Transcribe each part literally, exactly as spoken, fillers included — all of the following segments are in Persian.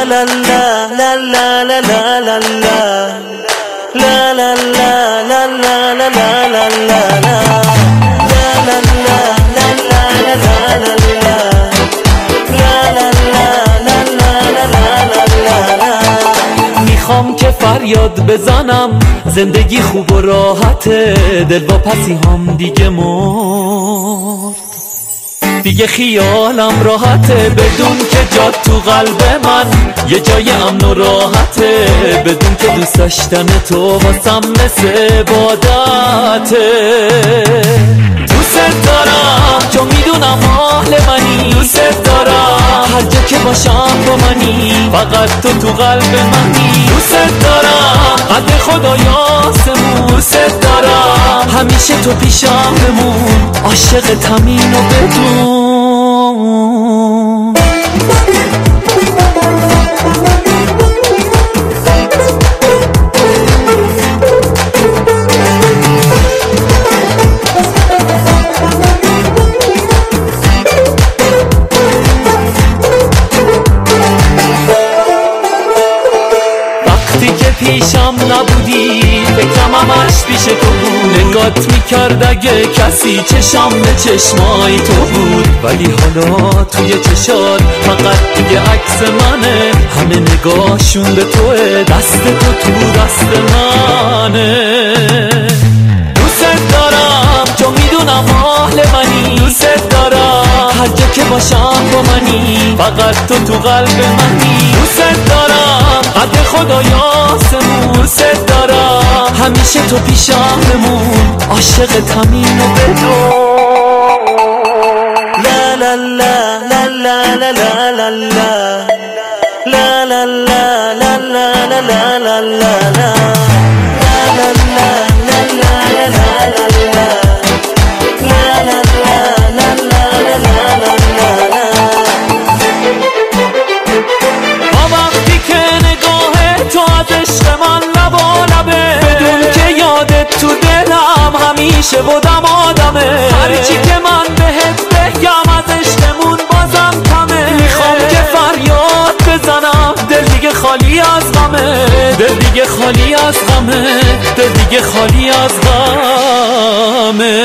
la la la la la la la la la la la la la la la la la la میخوام که فریاد بزنم زندگی خوب و راحته، دل با پسی هم دیگه مرد، دیگه خیالم راحته بدون که جات تو قلب من یه جای امن و راحته، بدون که دوست داشتن تو واسم مثل عبادته. دوست دارم چون میدونم اهل منی، دوست دارم هر جا که باشم با منی، فقط تو تو قلب منی. دوست دارم قد خدا یاسمون، دوست دارم همیشه تو پیشم بمون، عاشق تمین و بدون. پیشم نبودی فکرم همش پیش تو بود، نگات میکرد اگه کسی چشم به چشمای تو بود، ولی حالا توی چشات فقط دیگه عکس منه، همه نگاهشون به توه، دست تو تو دست منه. دوست دارم چون میدونم اهل منی، دوست دارم هر جا که باشم با منی، فقط تو تو قلب منی. دوست دارم قد خدا یاسمون، دوست دارم همیشه تو پیشم بمون، عاشق تمین و بدون. لا لا لا لا لا لا لا لا لا لا لا لا لا لا لا لا لا همیشه بودم آدمه، هرچی که من بهت بگم از عشقمون بازم کمه. میخوام که فریاد بزنم دل دیگه خالی از غمه، دل دیگه خالی از غمه، دل دیگه خالی از غمه.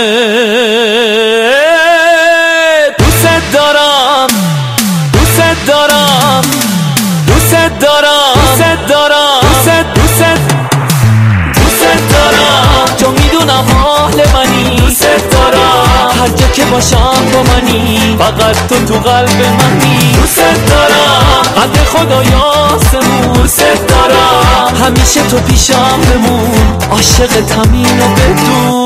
دوست دارم دوست دارم دوست دارم دوست دارم دوست دوست دوست دارم چون میدونم اهل منی، دوست دارم هر جا که باشم با منی، فقط تو تو قلب منی. دوست دارم قد خدا یاسمون، دوست دارم همیشه تو پیشم بمون، عاشق تمین و بدون.